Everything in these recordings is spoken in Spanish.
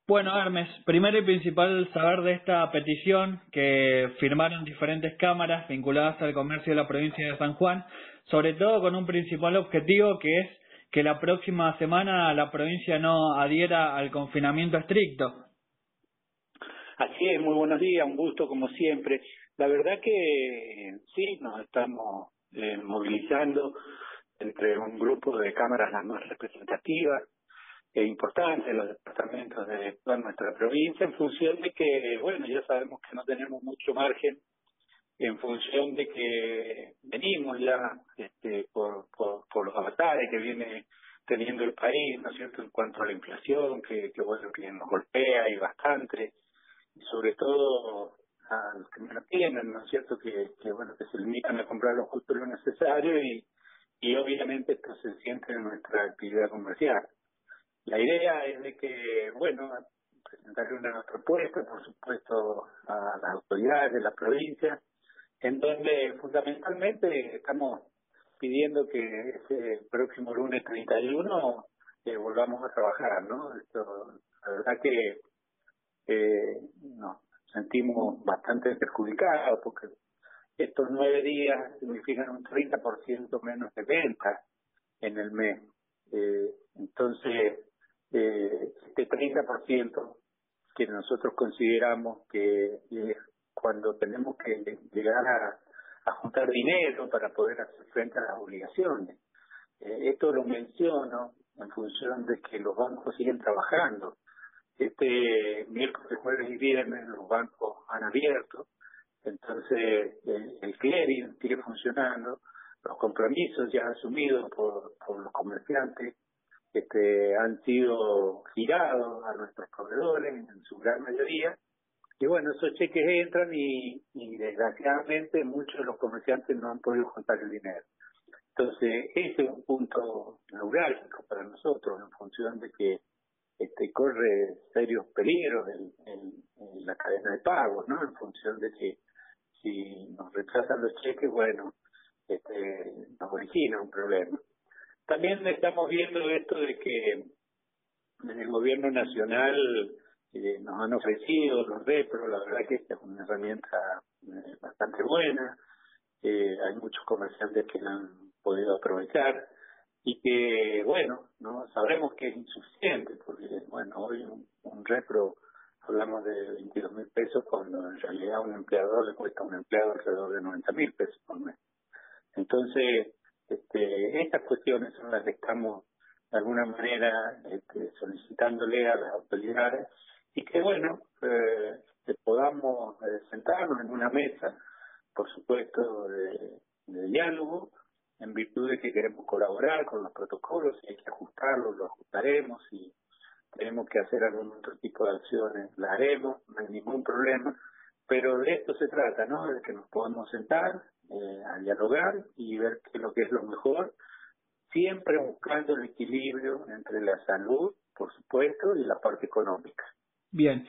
Bueno, Hermes, primero y principal saber de esta petición que firmaron diferentes cámaras vinculadas al comercio de la provincia de San Juan, sobre todo con un principal objetivo que es que la próxima semana la provincia no adhiera al confinamiento estricto. Así es, muy buenos días, un gusto como siempre. La verdad que sí, nos estamos movilizando entre un grupo de cámaras las más representativas e importantes de los departamentos de toda nuestra provincia, en función de que, bueno, ya sabemos que no tenemos mucho margen, en función de que venimos ya por los avatares que viene teniendo el país, ¿no es cierto?, en cuanto a la inflación, que bueno, que nos golpea y bastante, y sobre todo a los que menos tienen, ¿no es cierto?, que bueno, que se limitan a comprar lo justo y lo necesario, y obviamente esto se siente en nuestra actividad comercial. La idea es de que, bueno, presentarle una propuesta, por supuesto, a las autoridades de la provincia, en donde fundamentalmente estamos pidiendo que ese próximo lunes 31 volvamos a trabajar, ¿no? La verdad que nos sentimos bastante perjudicados porque estos 9 días significan un 30% menos de ventas en el mes. Entonces, este 30% que nosotros consideramos que es cuando tenemos que llegar a juntar dinero para poder hacer frente a las obligaciones. Esto lo menciono en función de que los bancos siguen trabajando. Este miércoles, jueves y viernes los bancos han abierto, entonces el clearing sigue funcionando, los compromisos ya asumidos por los comerciantes han sido girados a nuestros proveedores en su gran mayoría, y bueno, esos cheques entran y desgraciadamente muchos de los comerciantes no han podido juntar el dinero. Entonces, ese es un punto neurálgico para nosotros, en función de que corre serios peligros en la cadena de pagos, ¿no? En función de que si nos rechazan los cheques, bueno, nos origina un problema. También estamos viendo esto de que en el gobierno nacional nos han ofrecido los repros. La verdad que esta es una herramienta bastante buena. Hay muchos comerciantes que la han podido aprovechar y que, bueno, no sabremos que es insuficiente, porque, bueno, hoy un repro hablamos de 22.000 pesos, cuando en realidad a un empleador le cuesta a un empleado alrededor de 90.000 pesos por mes. Entonces, estas cuestiones son las que estamos de alguna manera solicitándole a las autoridades, y que, bueno, que podamos sentarnos en una mesa, por supuesto, de diálogo, en virtud de que queremos colaborar con los protocolos. Si hay que ajustarlos, lo ajustaremos. Si tenemos que hacer algún otro tipo de acciones, la haremos, no hay ningún problema. Pero de esto se trata, ¿no? De que nos podamos sentar a dialogar y ver qué es lo que es lo mejor, siempre buscando el equilibrio entre la salud, por supuesto, y la parte económica. Bien.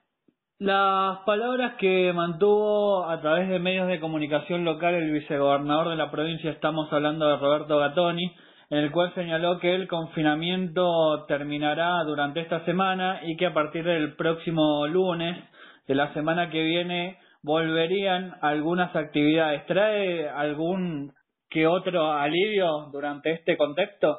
Las palabras que mantuvo a través de medios de comunicación local el vicegobernador de la provincia, estamos hablando de Roberto Gattoni, en el cual señaló que el confinamiento terminará durante esta semana y que a partir del próximo lunes de la semana que viene volverían algunas actividades. ¿Trae algún que otro alivio durante este contexto?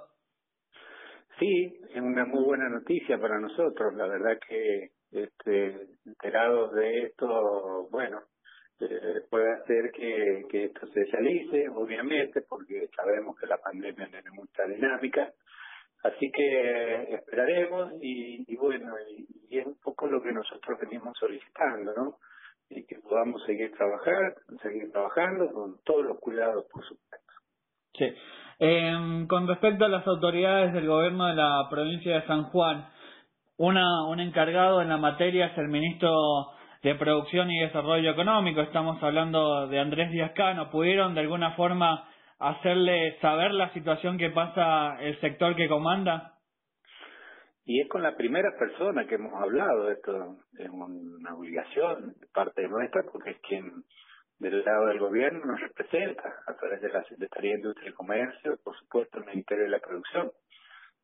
Sí, es una muy buena noticia para nosotros. La verdad que enterados de esto, bueno, puede hacer que esto se realice, obviamente, porque sabemos que la pandemia tiene mucha dinámica. Así que esperaremos y bueno, y es un poco lo que nosotros venimos solicitando, ¿no? Y que podamos seguir trabajando con todos los cuidados, por supuesto. Sí. Con respecto a las autoridades del gobierno de la provincia de San Juan, un encargado en la materia es el ministro de Producción y Desarrollo Económico. Estamos hablando de Andrés Díaz Cano. ¿Pudieron de alguna forma hacerle saber la situación que pasa el sector que comanda? Y es con la primera persona que hemos hablado. Esto es una obligación de parte nuestra, porque es quien del lado del gobierno nos representa a través de la Secretaría de Industria y Comercio, por supuesto el Ministerio de la Producción.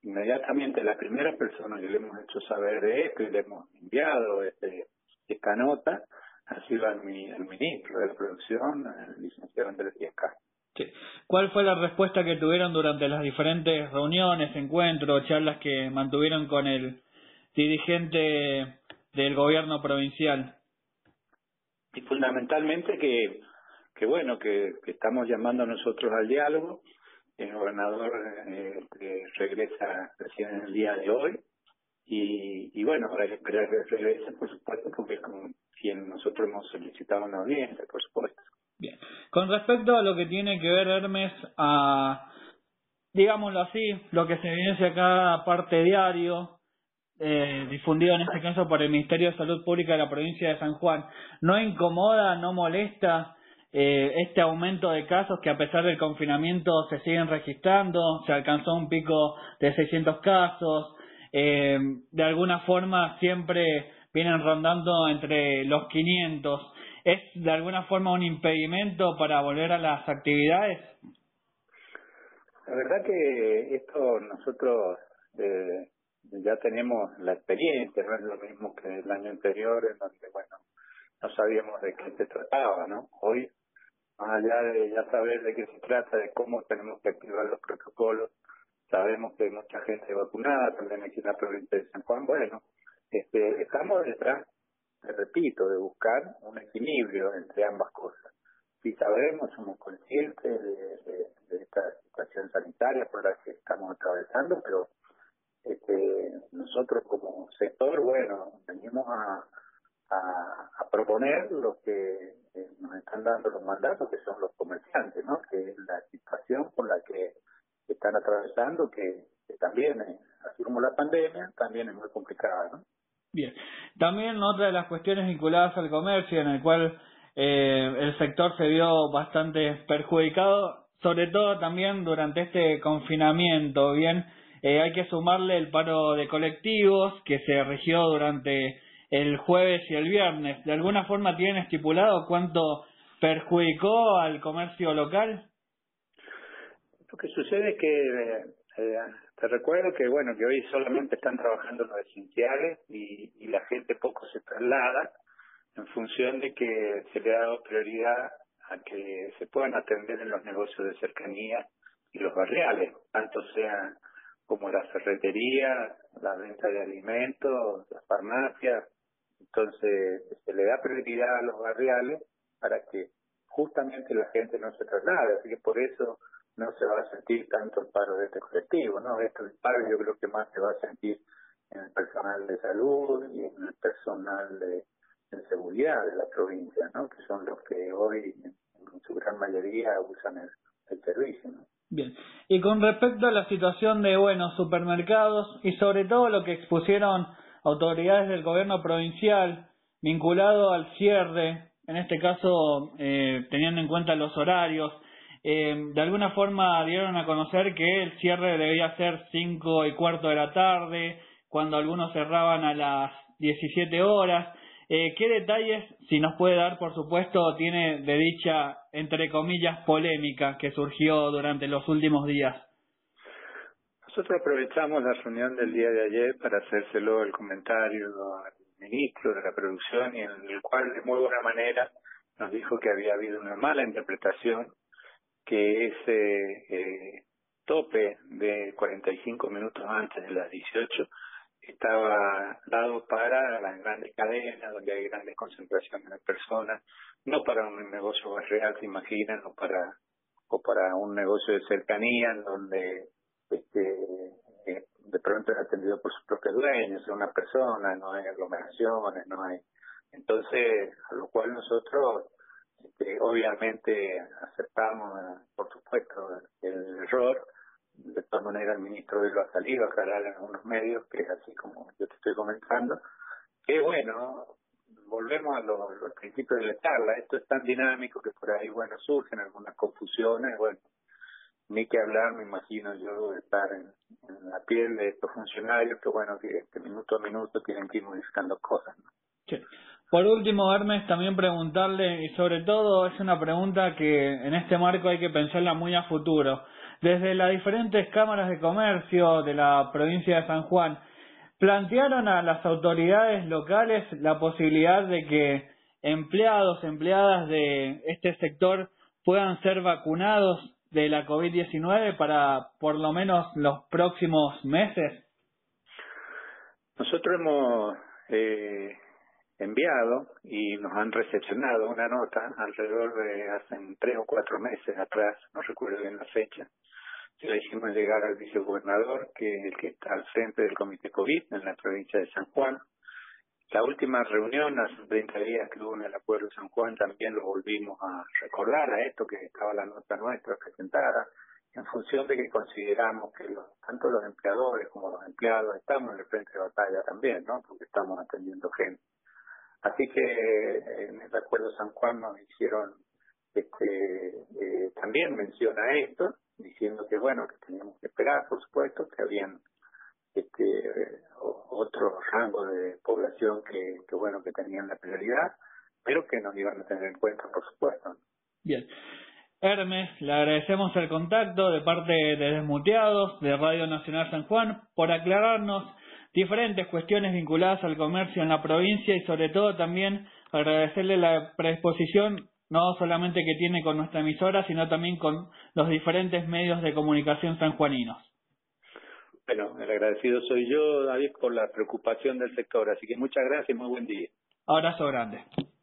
inmediatamente la primera persona que le hemos hecho saber de esto y le hemos enviado esta nota ha sido al ministro de la Producción, el licenciado Andrés Díaz Castro. Sí. ¿Cuál fue la respuesta que tuvieron durante las diferentes reuniones, encuentros, charlas que mantuvieron con el dirigente del gobierno provincial? Y fundamentalmente que bueno, que estamos llamando nosotros al diálogo. El gobernador regresa recién en el día de hoy y bueno, habrá que esperar que regrese, por supuesto, porque es con quien nosotros hemos solicitado una audiencia, por supuesto. Bien. Con respecto a lo que tiene que ver, Hermes, a, digámoslo así, lo que se evidencia cada parte diario, difundido en este caso por el Ministerio de Salud Pública de la provincia de San Juan, ¿no incomoda, no molesta este aumento de casos que a pesar del confinamiento se siguen registrando? Se alcanzó un pico de 600 casos, de alguna forma siempre vienen rondando entre los 500. ¿Es de alguna forma un impedimento para volver a las actividades? La verdad que esto nosotros ya tenemos la experiencia, no es lo mismo que el año anterior, en donde, bueno, no sabíamos de qué se trataba, ¿no? Hoy, más allá de ya saber de qué se trata, de cómo tenemos que activar los protocolos, sabemos que hay mucha gente vacunada, también aquí en la provincia de San Juan. Bueno, estamos detrás, te repito, de buscar un equilibrio entre ambas cosas. Si sabemos, somos conscientes de esta situación sanitaria por la que estamos atravesando, pero nosotros como sector, bueno, venimos a proponer lo que nos están dando los mandatos, que son los comerciantes, ¿no? Que es la situación por la que están atravesando, que también, así como la pandemia, también es muy complicada, ¿no? Bien. También otra de las cuestiones vinculadas al comercio, en el cual el sector se vio bastante perjudicado, sobre todo también durante este confinamiento. Bien, hay que sumarle el paro de colectivos que se rigió durante el jueves y el viernes. ¿De alguna forma tienen estipulado cuánto perjudicó al comercio local? Lo que sucede es que te recuerdo que bueno, que hoy solamente están trabajando los esenciales y la gente poco se traslada en función de que se le ha dado prioridad a que se puedan atender en los negocios de cercanía y los barriales, tanto sea como la ferretería, la venta de alimentos, las farmacias. Entonces se le da prioridad a los barriales para que justamente la gente no se traslade, así que por eso no se va a sentir tanto el paro de este colectivo, ¿no? El paro yo creo que más se va a sentir en el personal de salud y en el personal de seguridad de la provincia, ¿no? Que son los que hoy en su gran mayoría usan el servicio, ¿no? Bien. Y con respecto a la situación de, supermercados y sobre todo lo que expusieron autoridades del gobierno provincial vinculado al cierre, en este caso teniendo en cuenta los horarios, de alguna forma dieron a conocer que el cierre debía ser 5:15 de la tarde, cuando algunos cerraban a las 17 horas. ¿Qué detalles, si nos puede dar, por supuesto, tiene de dicha, entre comillas, polémica que surgió durante los últimos días? Nosotros aprovechamos la reunión del día de ayer para hacérselo el comentario al ministro de la Producción, y en el cual de muy buena manera nos dijo que había habido una mala interpretación, que ese tope de 45 minutos antes de las 18 estaba dado para las grandes cadenas, donde hay grandes concentraciones de personas, no para un negocio barrial, se imaginan, o para un negocio de cercanía, donde de pronto es atendido por sus propios dueños, es una persona, no hay aglomeraciones, no hay. Entonces, a lo cual nosotros obviamente aceptamos, por supuesto, el error. De todas maneras, el ministro hoy lo ha salido a aclarar en algunos medios, que es así como yo te estoy comentando, que bueno, volvemos a los principios de la charla. Esto es tan dinámico que por ahí, bueno, surgen algunas confusiones, bueno, ni que hablar, me imagino yo, de estar en la piel de estos funcionarios que, bueno, que minuto a minuto tienen que ir modificando cosas, ¿no? Sí. Por último, Hermes, también preguntarle, y sobre todo es una pregunta que en este marco hay que pensarla muy a futuro, desde las diferentes cámaras de comercio de la provincia de San Juan, plantearon a las autoridades locales la posibilidad de que empleados, empleadas de este sector puedan ser vacunados de la COVID-19 para por lo menos los próximos meses. Nosotros hemos enviado y nos han recepcionado una nota alrededor de hace 3 o 4 meses atrás, no recuerdo bien la fecha. Se la hicimos llegar al vicegobernador, que es el que está al frente del comité COVID en la provincia de San Juan. La última reunión, hace 30 días que hubo en el acuerdo de San Juan, también lo volvimos a recordar a esto, que estaba la nota nuestra presentada, en función de que consideramos que tanto los empleadores como los empleados estamos en el frente de batalla también, ¿no? Porque estamos atendiendo gente. Así que en el acuerdo de San Juan nos hicieron también menciona esto, diciendo que bueno, que teníamos que esperar, por supuesto, que habían otro rango de población que bueno, que tenían la prioridad, pero que nos iban a tener en cuenta, por supuesto. Bien. Hermes, le agradecemos el contacto de parte de Desmuteados, de Radio Nacional San Juan, por aclararnos diferentes cuestiones vinculadas al comercio en la provincia y sobre todo también agradecerle la predisposición no solamente que tiene con nuestra emisora, sino también con los diferentes medios de comunicación sanjuaninos. Bueno, el agradecido soy yo, David, por la preocupación del sector, así que muchas gracias y muy buen día. Abrazo grande.